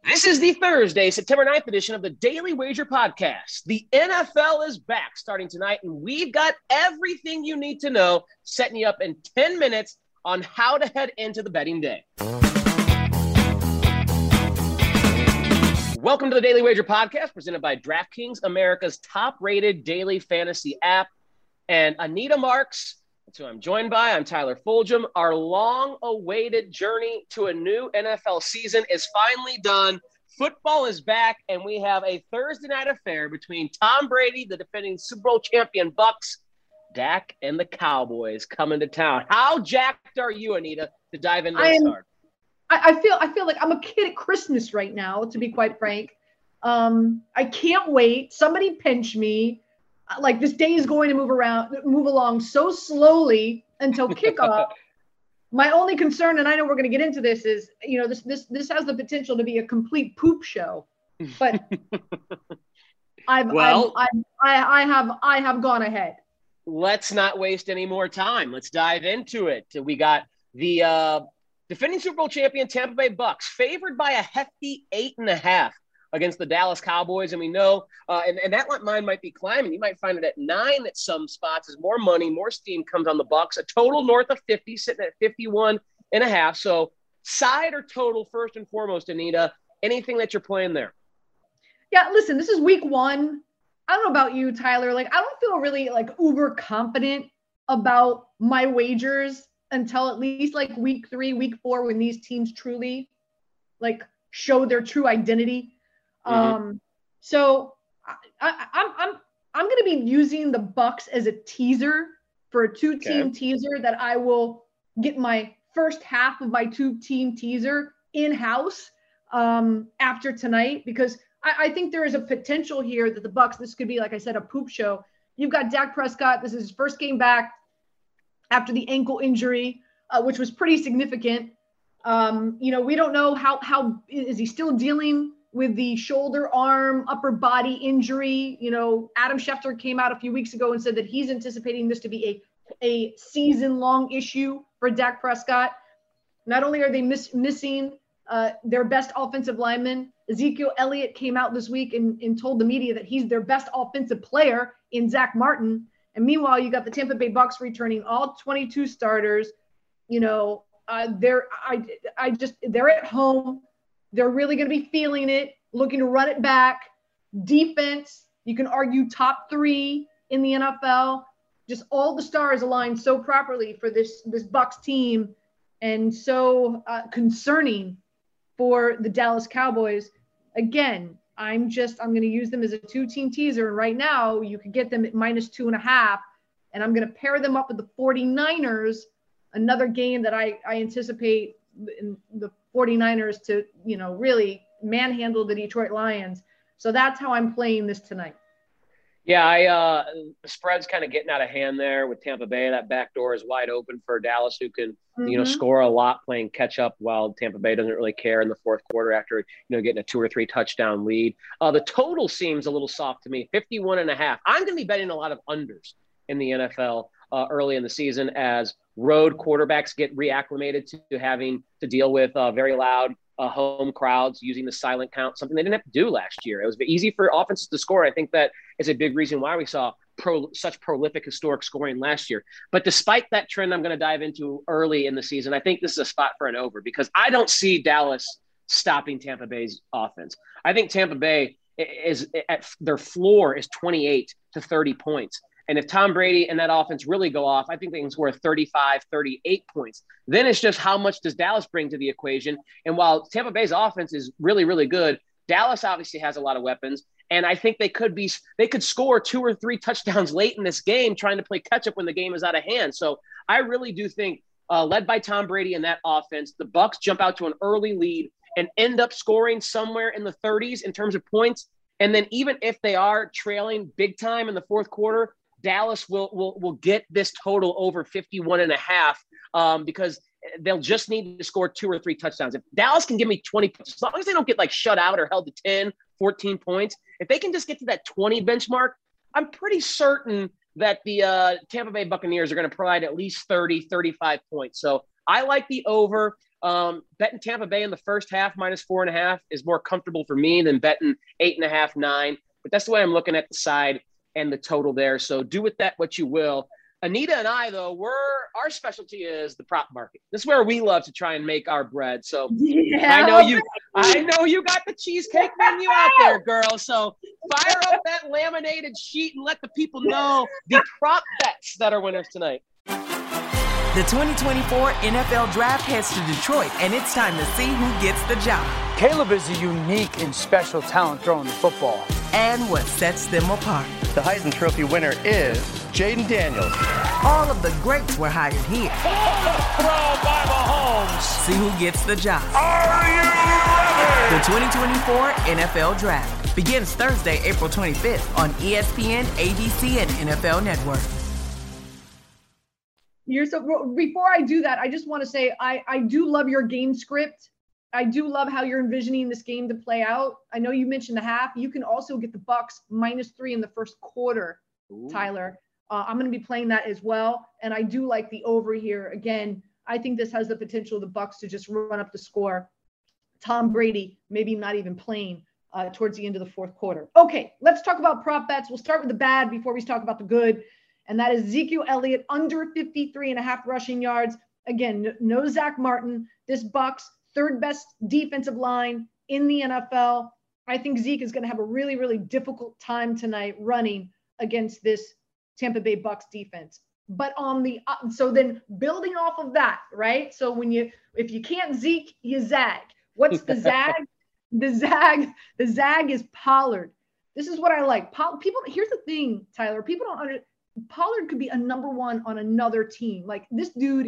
This is the Thursday, September 9th edition of the Daily Wager Podcast. The NFL is back starting tonight, and we've got everything you need to know, setting you up in 10 minutes on how to head into the betting day. Welcome to the Daily Wager Podcast, presented by DraftKings, America's top-rated daily fantasy app. And Anita Marks, that's who I'm joined by. I'm Tyler Fulgham. Our long-awaited journey to a new NFL season is finally done. Football is back, and we have a Thursday night affair between Tom Brady, the defending Super Bowl champion Bucs, Dak, and the Cowboys coming to town. How jacked are you, Anita, to dive into this card? I feel like I'm a kid at Christmas right now, to be quite frank. I can't wait. Somebody pinch me. Like, this day is going to move along so slowly until kickoff. My only concern, and I know we're going to get into this, is this has the potential to be a complete poop show. But I have gone ahead. Let's not waste any more time. Let's dive into it. We got the defending Super Bowl champion Tampa Bay Bucs favored by a hefty 8.5. against the Dallas Cowboys. And we know, and that line might be climbing. You might find it at 9 at some spots as more money, more steam comes on the Bucs. A total north of 50, sitting at 51.5. So side or total, first and foremost, Anita, anything that you're playing there? Yeah, listen, this is week 1. I don't know about you, Tyler. Like, I don't feel really like uber confident about my wagers until at least like week 3, week 4, when these teams truly like show their true identity. So I'm going to be using the Bucs as a teaser for a 2-team teaser that I will get my first half of my 2-team teaser in-house after tonight, because I think there is a potential here that the Bucs, this could be, like I said, a poop show. You've got Dak Prescott. This is his first game back after the ankle injury, which was pretty significant. We don't know how is he still dealing with the shoulder, arm, upper body injury. Adam Schefter came out a few weeks ago and said that he's anticipating this to be a season-long issue for Dak Prescott. Not only are they missing their best offensive lineman, Ezekiel Elliott came out this week and told the media that he's their best offensive player in Zach Martin. And meanwhile, you got the Tampa Bay Bucs returning all 22 starters. They're at home. They're really going to be feeling it, looking to run it back. Defense, you can argue top 3 in the NFL. Just all the stars aligned so properly for this Bucs team, and so concerning for the Dallas Cowboys. Again, I'm going to use them as a 2-team teaser. Right now, you can get them at -2.5, and I'm going to pair them up with the 49ers, another game that I anticipate in the 49ers to, really manhandle the Detroit Lions. So that's how I'm playing this tonight. Yeah, the spread's kind of getting out of hand there with Tampa Bay. That back door is wide open for Dallas, who can, score a lot playing catch up, while Tampa Bay doesn't really care in the fourth quarter after, getting a 2 or 3 touchdown lead. The total seems a little soft to me, 51.5. I'm going to be betting a lot of unders in the NFL early in the season as road quarterbacks get reacclimated to having to deal with very loud home crowds using the silent count, something they didn't have to do last year. It was easy for offenses to score. I think that is a big reason why we saw such prolific historic scoring last year. But despite that trend I'm going to dive into early in the season, I think this is a spot for an over, because I don't see Dallas stopping Tampa Bay's offense. I think Tampa Bay is at their floor is 28 to 30 points. And if Tom Brady and that offense really go off, I think they can score 35, 38 points. Then it's just how much does Dallas bring to the equation? And while Tampa Bay's offense is really, really good, Dallas obviously has a lot of weapons. And I think they could score 2 or 3 touchdowns late in this game trying to play catch up when the game is out of hand. So I really do think, led by Tom Brady and that offense, the Bucs jump out to an early lead and end up scoring somewhere in the 30s in terms of points. And then even if they are trailing big time in the fourth quarter, Dallas will get this total over 51.5 because they'll just need to score 2 or 3 touchdowns. If Dallas can give me 20 points, as long as they don't get like shut out or held to 10, 14 points, if they can just get to that 20 benchmark, I'm pretty certain that the Tampa Bay Buccaneers are going to provide at least 30, 35 points. So I like the over. Betting Tampa Bay in the first half -4.5 is more comfortable for me than betting 8.5, 9. But that's the way I'm looking at the side and the total there. So do with that what you will. Anita and I, though, our specialty is the prop market. This is where we love to try and make our bread. So yeah, I know you got the cheesecake menu out there, girl. So fire up that laminated sheet and let the people know the prop bets that are winners tonight. The 2024 NFL Draft heads to Detroit, and it's time to see who gets the job. Caleb is a unique and special talent throwing the football. And what sets them apart. The Heisman Trophy winner is Jaden Daniels. All of the greats were hired here. Throw by Mahomes. See who gets the job. Are you ready? The 2024 NFL Draft begins Thursday, April 25th on ESPN, ABC, and NFL Network. Before I do that, I just want to say I do love your game script. I do love how you're envisioning this game to play out. I know you mentioned the half. You can also get the Bucks -3 in the first quarter, Tyler. I'm going to be playing that as well. And I do like the over here. Again, I think this has the potential of the Bucks to just run up the score. Tom Brady maybe not even playing towards the end of the fourth quarter. Okay, let's talk about prop bets. We'll start with the bad before we talk about the good. And that is Ezekiel Elliott under 53.5 rushing yards. Again, no Zach Martin. This Bucks third best defensive line in the NFL. I think Zeke is going to have a really, really difficult time tonight running against this Tampa Bay Bucks defense. But so then building off of that, right? So if you can't Zeke, you zag. What's the zag? The zag is Pollard. This is what I like. Here's the thing, Tyler. People don't understand. Pollard could be a number one on another team. Like this dude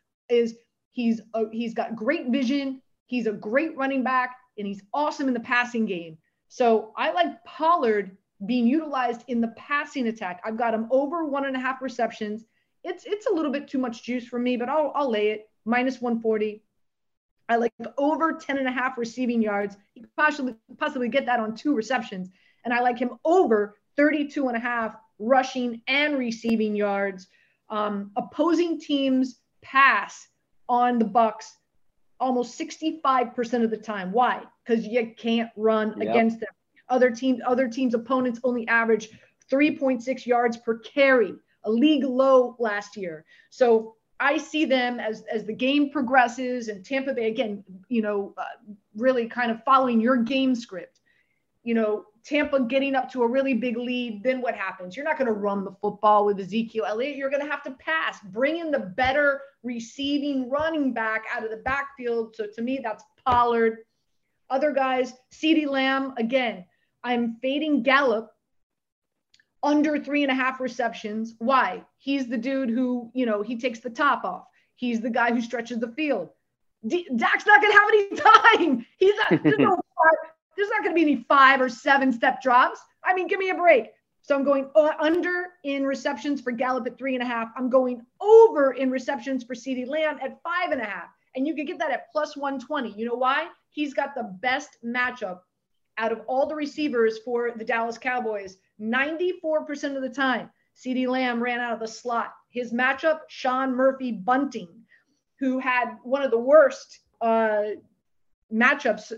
he's got great vision. He's a great running back and he's awesome in the passing game. So I like Pollard being utilized in the passing attack. I've got him over 1.5 receptions. It's a little bit too much juice for me, but I'll lay it -140. I like over 10.5 receiving yards. He could possibly get that on 2 receptions. And I like him over 32.5 rushing and receiving yards. Opposing teams pass on the Bucks almost 65% of the time. Why? Because you can't run against them. Other teams' opponents only average 3.6 yards per carry, a league low last year. So I see them as the game progresses and Tampa Bay, again, really kind of following your game script. Tampa getting up to a really big lead, then what happens? You're not going to run the football with Ezekiel Elliott. You're going to have to pass. Bring in the better receiving running back out of the backfield. So to me, that's Pollard. Other guys, CeeDee Lamb. Again, I'm fading Gallup under 3.5 receptions. Why? He's the dude who, he takes the top off. He's the guy who stretches the field. Dak's not going to have any time. There's not going to be any 5 or 7 step drops. I mean, give me a break. So I'm going under in receptions for Gallup at 3.5. I'm going over in receptions for CeeDee Lamb at 5.5. And you can get that at +120. You know why? He's got the best matchup out of all the receivers for the Dallas Cowboys. 94% of the time, CeeDee Lamb ran out of the slot. His matchup, Sean Murphy-Bunting, who had one of the worst matchups,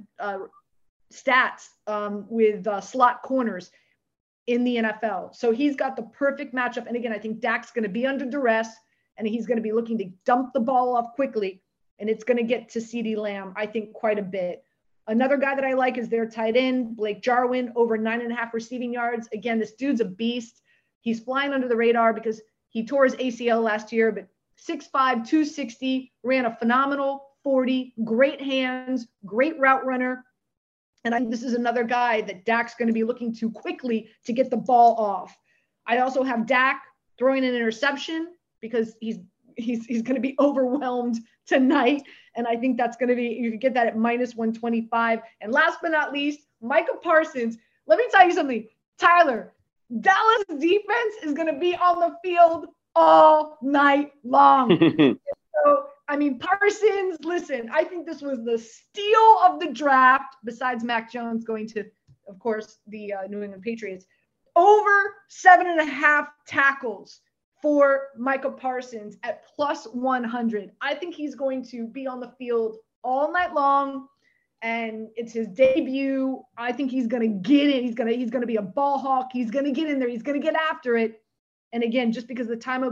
stats with slot corners in the NFL. So he's got the perfect matchup. And again, I think Dak's going to be under duress and he's going to be looking to dump the ball off quickly. And it's going to get to CeeDee Lamb, I think, quite a bit. Another guy that I like is their tight end, Blake Jarwin, over 9.5 receiving yards. Again, this dude's a beast. He's flying under the radar because he tore his ACL last year, but 6'5", 260, ran a phenomenal 40, great hands, great route runner. And I think this is another guy that Dak's going to be looking to quickly to get the ball off. I also have Dak throwing an interception because he's going to be overwhelmed tonight. And I think that's going to be, you can get that at -125. And last but not least, Micah Parsons. Let me tell you something, Tyler, Dallas defense is going to be on the field all night long. So, I mean, Parsons, listen, I think this was the steal of the draft, besides Mac Jones going to, of course, the New England Patriots. Over 7.5 tackles for Micah Parsons at plus 100. I think he's going to be on the field all night long, and it's his debut. I think he's going to get it. He's going to be a ball hawk. He's going to get in there. He's going to get after it. And again, just because the time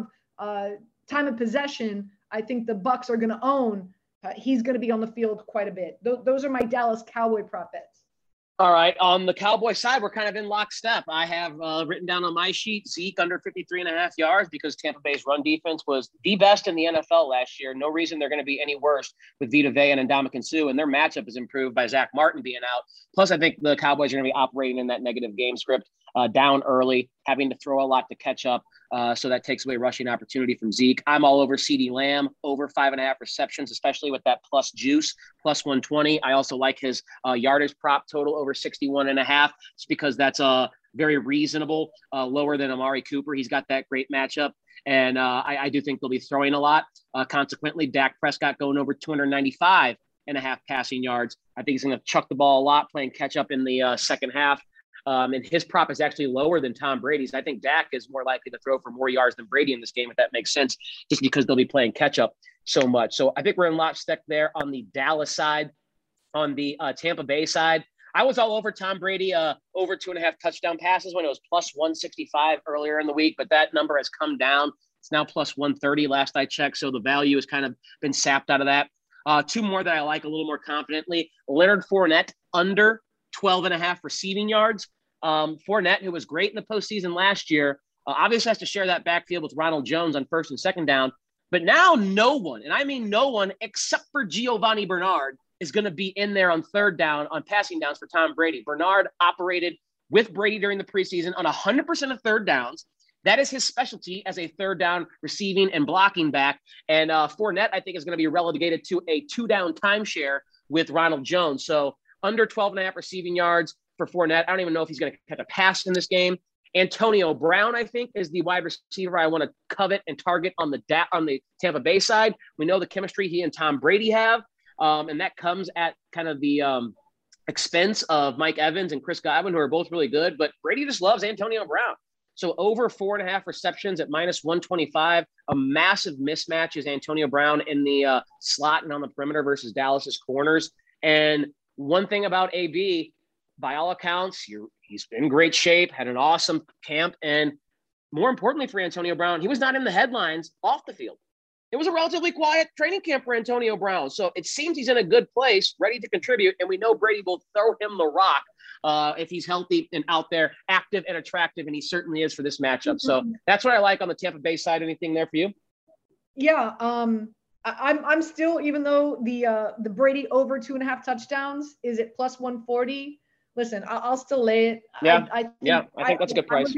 of possession, I think the Bucs are going to own. He's going to be on the field quite a bit. Those are my Dallas Cowboy prop bets. All right. On the Cowboy side, we're kind of in lockstep. I have written down on my sheet Zeke under 53.5 yards because Tampa Bay's run defense was the best in the NFL last year. No reason they're going to be any worse with Vita Vea and Ndamukong Suh, and their matchup is improved by Zach Martin being out. Plus, I think the Cowboys are going to be operating in that negative game script, down early, having to throw a lot to catch up. So that takes away rushing opportunity from Zeke. I'm all over CeeDee Lamb, over 5.5 receptions, especially with that plus juice, plus 120. I also like his yardage prop total over 61.5, just because that's very reasonable, lower than Amari Cooper. He's got that great matchup. And I do think they'll be throwing a lot. Consequently, Dak Prescott going over 295.5 passing yards. I think he's going to chuck the ball a lot, playing catch up in the second half. And his prop is actually lower than Tom Brady's. I think Dak is more likely to throw for more yards than Brady in this game, if that makes sense, just because they'll be playing catch up so much. So I think we're in lockstep there on the Dallas side. On the Tampa Bay side, I was all over Tom Brady over 2.5 touchdown passes when it was plus 165 earlier in the week, but that number has come down. It's now plus 130 last I checked. So the value has kind of been sapped out of that. Two more that I like a little more confidently. Leonard Fournette under 12.5 receiving yards. Fournette, who was great in the postseason last year, obviously has to share that backfield with Ronald Jones on first and second down. But now no one, and I mean no one except for Giovanni Bernard, is going to be in there on third down on passing downs for Tom Brady. Bernard operated with Brady during the preseason on 100% of third downs. That is his specialty as a third down receiving and blocking back. And Fournette, I think, is going to be relegated to a 2-down timeshare with Ronald Jones. So under 12.5 receiving yards for Fournette. I don't even know if he's going to catch a pass in this game. Antonio Brown, I think, is the wide receiver I want to covet and target on the Tampa Bay side. We know the chemistry he and Tom Brady have, and that comes at kind of the expense of Mike Evans and Chris Godwin, who are both really good. But Brady just loves Antonio Brown. So over 4.5 receptions at minus 125, a massive mismatch is Antonio Brown in the slot and on the perimeter versus Dallas's corners. And one thing about AB, by all accounts, he's in great shape, had an awesome camp. And more importantly for Antonio Brown, he was not in the headlines off the field. It was a relatively quiet training camp for Antonio Brown. So it seems he's in a good place, ready to contribute. And we know Brady will throw him the rock if he's healthy and out there, active and attractive. And he certainly is for this matchup. So that's what I like on the Tampa Bay side. Anything there for you? Yeah. I'm still, even though the Brady over 2.5 touchdowns is at plus 140. Listen, I'll still lay it. Yeah. I think that's a good price.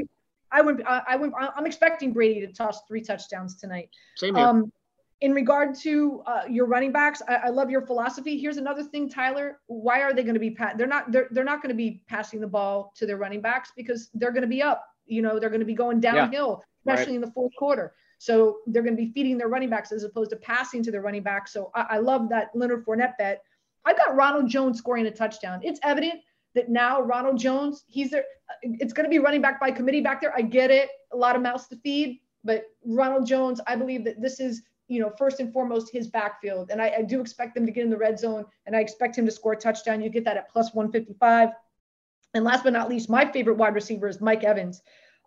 I'm expecting Brady to toss 3 touchdowns tonight. Same here. In regard to your running backs, I love your philosophy. Here's another thing, Tyler. Why are they going to be they're not going to be passing the ball to their running backs because they're going to be up. You know, they're going to be going downhill, especially in the fourth quarter. So they're going to be feeding their running backs as opposed to passing to their running backs. So I love that Leonard Fournette bet. I got Ronald Jones scoring a touchdown. It's evident that now Ronald Jones, he's there. It's going to be running back by committee back there. I get it. A lot of mouths to feed, but Ronald Jones, I believe that this is, first and foremost, his backfield. And I do expect them to get in the red zone, and I expect him to score a touchdown. You get that at plus 155. And last but not least, my favorite wide receiver is Mike Evans.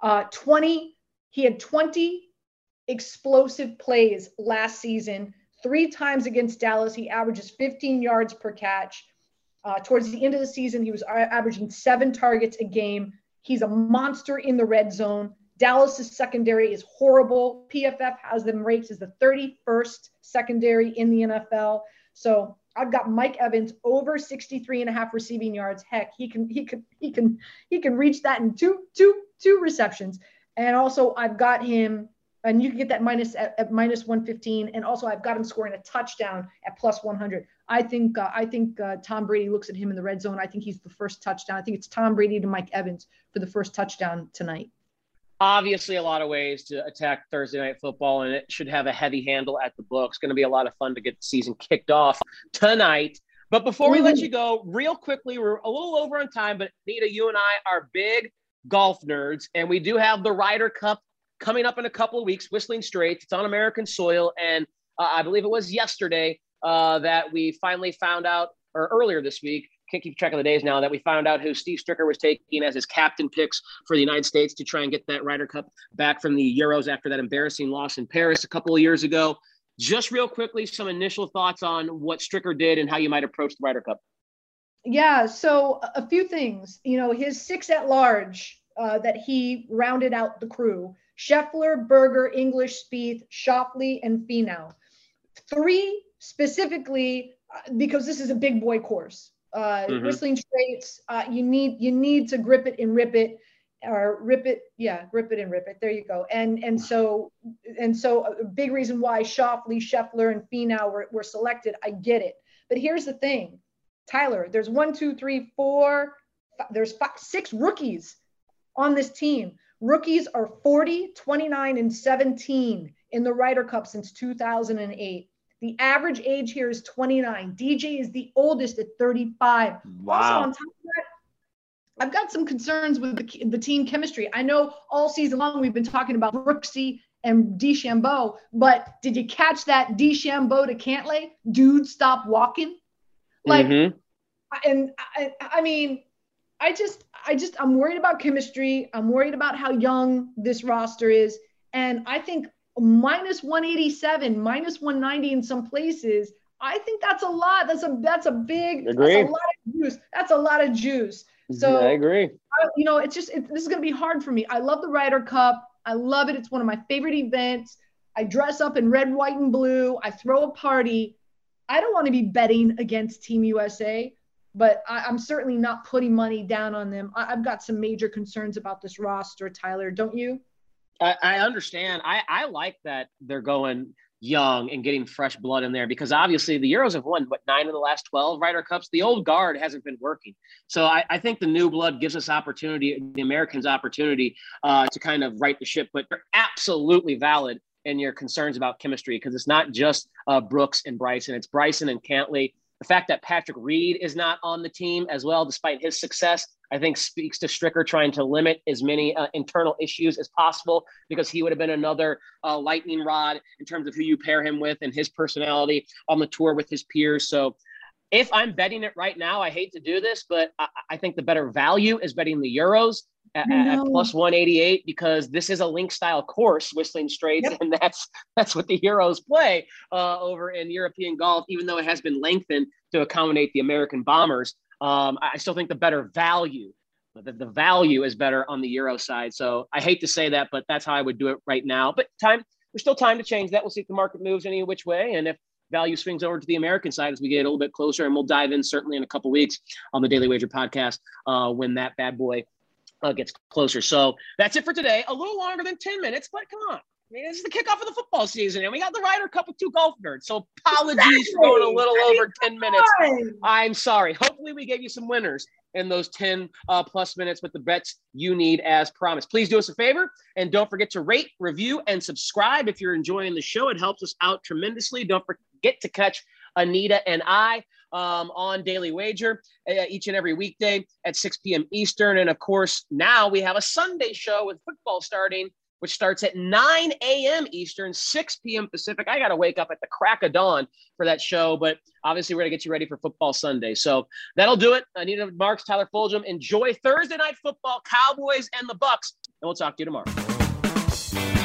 He had 20 explosive plays last season. 3 times against Dallas, he averages 15 yards per catch. Towards the end of the season, he was averaging 7 targets a game. He's a monster in the red zone. Dallas's secondary is horrible. PFF has them ranked as the 31st secondary in the NFL. So I've got Mike Evans over 63.5 receiving yards. Heck, he can reach that in two receptions. And also I've got him, and you can get that at minus 115. And also I've got him scoring a touchdown at plus 100. I think Tom Brady looks at him in the red zone. I think he's the first touchdown. I think it's Tom Brady to Mike Evans for the first touchdown tonight. Obviously, a lot of ways to attack Thursday Night Football, and it should have a heavy handle at the book. It's going to be a lot of fun to get the season kicked off tonight. But before we let you go, real quickly, we're a little over on time, but Nita, you and I are big golf nerds, and we do have the Ryder Cup coming up in a couple of weeks, Whistling Straits. It's on American soil. And I believe it was yesterday that we finally found out, or earlier this week, can't keep track of the days now, that we found out who Steve Stricker was taking as his captain picks for the United States to try and get that Ryder Cup back from the Euros after that embarrassing loss in Paris a couple of years ago. Just real quickly, some initial thoughts on what Stricker did and how you might approach the Ryder Cup. Yeah, so a few things. His 6 at large that he rounded out the crew: Scheffler, Berger, English, Spieth, Schauffele, and Finau. 3 specifically because this is a big boy course. Whistling Straits, you need to grip it and rip it, or rip it. Yeah, grip it and rip it. There you go. And so a big reason why Schauffele, Scheffler, and Finau were selected. I get it. But here's the thing, Tyler, there's 6 rookies on this team. Rookies are 40, 29, and 17 in the Ryder Cup since 2008. The average age here is 29. DJ is the oldest at 35. Wow. Also, on top of that, I've got some concerns with the team chemistry. I know all season long we've been talking about Brooksy and DeChambeau, but did you catch that DeChambeau to Cantlay? Dude, stop walking. I'm worried about chemistry. I'm worried about how young this roster is. And I think minus 187, minus 190 in some places, I think that's a lot. That's a lot of juice. That's a lot of juice. So I agree. This is going to be hard for me. I love the Ryder Cup. I love it. It's one of my favorite events. I dress up in red, white, and blue. I throw a party. I don't want to be betting against Team USA, but I'm certainly not putting money down on them. I've got some major concerns about this roster, Tyler. Don't you? I understand. I like that they're going young and getting fresh blood in there, because obviously the Euros have won, 9 of the last 12 Ryder Cups. The old guard hasn't been working. So I think the new blood gives us opportunity, the Americans opportunity to kind of right the ship. But you're absolutely valid in your concerns about chemistry, because it's not just Brooks and Bryson. It's Bryson and Cantlay. The fact that Patrick Reed is not on the team as well, despite his success, I think speaks to Stricker trying to limit as many internal issues as possible, because he would have been another lightning rod in terms of who you pair him with and his personality on the tour with his peers. So if I'm betting it right now, I hate to do this, but I think the better value is betting the Euros at plus 188, because this is a link style course, Whistling Straits. Yep. And that's what the Euros play over in European golf, even though it has been lengthened to accommodate the American Bombers. I still think the better value, the value is better on the Euro side. So I hate to say that, but that's how I would do it right now. But there's still time to change that. We'll see if the market moves any which way, and if value swings over to the American side as we get a little bit closer. And we'll dive in certainly in a couple weeks on the Daily Wager podcast when that bad boy gets closer. So that's it for today. A little longer than 10 minutes, but come on. I mean, this is the kickoff of the football season, and we got the Ryder Cup with 2 golf nerds. So apologies for going a little over 10 minutes. I'm sorry. Hopefully we gave you some winners in those 10 plus minutes with the bets you need as promised. Please do us a favor, and don't forget to rate, review, and subscribe if you're enjoying the show. It helps us out tremendously. Don't forget to catch Anita and I on Daily Wager each and every weekday at 6 p.m. Eastern. And of course, now we have a Sunday show with football starting, which starts at 9 a.m. Eastern, 6 p.m. Pacific. I got to wake up at the crack of dawn for that show, but obviously we're going to get you ready for football Sunday. So that'll do it. Anita Marks, Tyler Fulgham. Enjoy Thursday Night Football, Cowboys and the Bucks, and we'll talk to you tomorrow.